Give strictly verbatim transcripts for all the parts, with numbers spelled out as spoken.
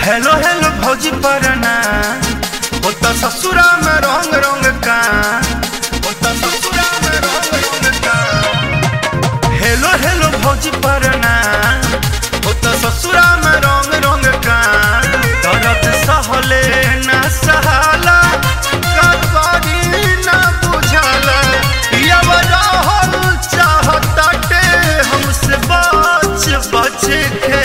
Hello hello भौजी परना होता ससुरा में रंग रंग का होता ससुरा में रंग रंग का। हेलो हेलो भौजी परना होता ससुरा में रंग रंग का। दर्द सहले ना सहाला का करी ना बुझाला पियाव रहल चाहताटे हमसे बच बच के।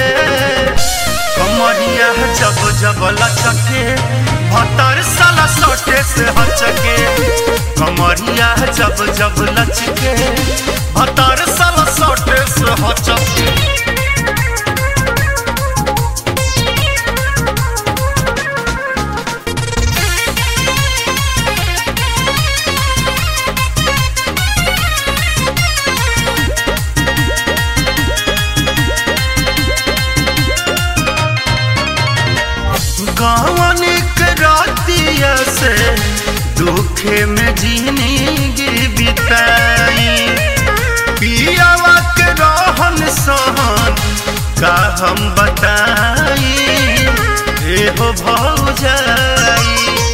कमरिया जब जब लचके भतर साला सटे से हचके। कमरिया जब जब लचके भतर साला सटे से हचके। गावनिक रातिया से दुखे में जिंदगी बिताई पियावा के रहन सहन का हम बताई। एहो भौजाई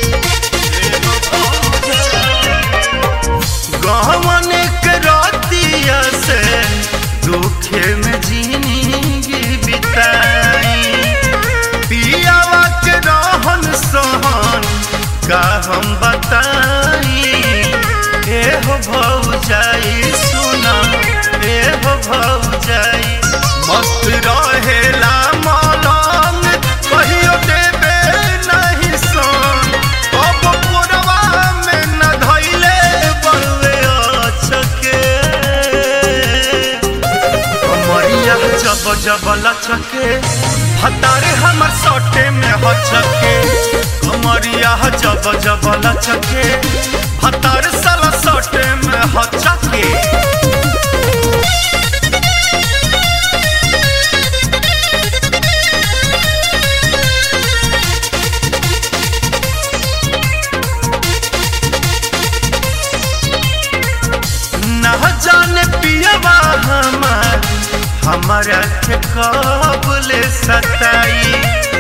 गावनिक रातिया से दुखे में जिंदगी बिताई पियावा के रहन सहन का हम बताई। एहो भौजाई सुना एहो भौजाई मस्त रहेला मलंग कहियो देबे नहीं सन। अब कोरवा में न धइले बड़वे अचके। कमरिया जब जब लचके भतारे हमर सटे में हचके। कमरिया जब जब लचके भतारे साला सटे में हचके। ना जाने पियवा हमार हमारा के कबले सताई।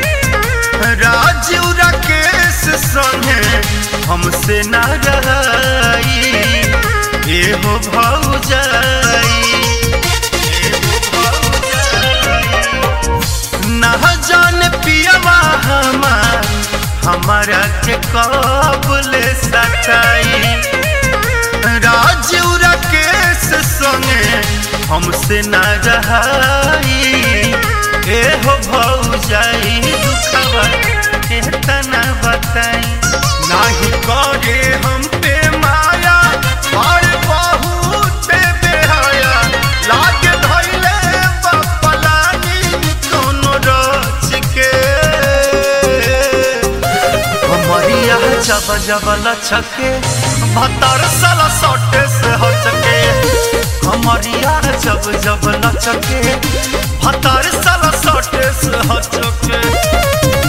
राजू राकेश संगे हमसे ना रहाई। एहो भौजाई एहो भौजाई ना जाने पियवा हमार हमारा के कबले सताई। राजू राकेश संगे हमसे ना रहाई। एहो भौजाई दुखवा केतना बताई। नाही करे हम पे माया और बहुत बेहाया लागे धइले बपलानी कोनो रच के। कमरिया जब जब लचके भतर साला सटे से हचके। कमरिया जब जब लचके भतर साला सटे से हचके।